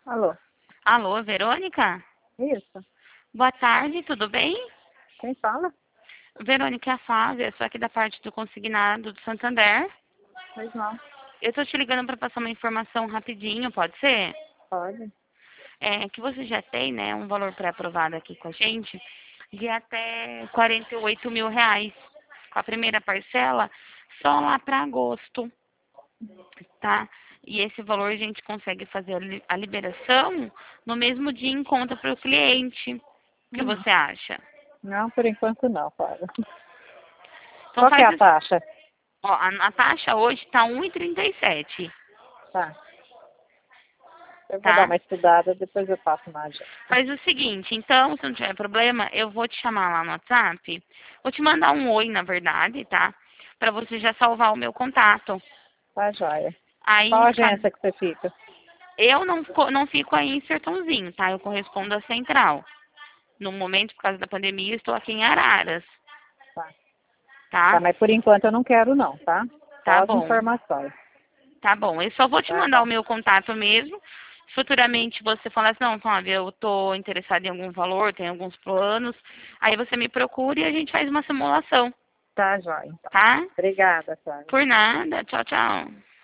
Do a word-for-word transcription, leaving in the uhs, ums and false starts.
Alô? Alô, Verônica? Isso? Boa tarde, tudo bem? Quem fala? Verônica é a Flávia, eu sou aqui da parte do consignado do Santander. Pois não. Eu tô te ligando para passar uma informação rapidinho, pode ser? Pode? É que você já tem, né, um valor pré-aprovado aqui com a gente de até quarenta e oito mil reais. Com a primeira parcela só lá para agosto, tá? E esse valor a gente consegue fazer a li- a liberação no mesmo dia em conta para o cliente. O que Hum. você acha? Não, por enquanto não, Flávia. Então Qual que é faz a assim. taxa? Ó, a, a taxa hoje está um e trinta e sete, Tá. Eu vou dar tá? uma estudada, depois eu passo na agenda. Faz o seguinte, então, se não tiver problema, eu vou te chamar lá no WhatsApp. Vou te mandar um oi, na verdade, tá? Pra você já salvar o meu contato. Tá, joia. Qual Aí, ca- agência que você fica? eu não, co- não fico aí em Sertãozinho, tá? Eu correspondo à Central. No momento, por causa da pandemia, eu estou aqui em Araras, Tá. Tá, tá? mas por enquanto eu não quero não, tá? Tá Só as bom. informações. Tá bom, eu só vou te Tá mandar o bom. meu contato mesmo. Futuramente você falar assim, não, Flávia, eu tô interessada em algum valor, tem alguns planos. Aí você me procura e a gente faz uma simulação, Tá, joia, então. tá? Obrigada, Flávia. Por nada. Tchau, tchau.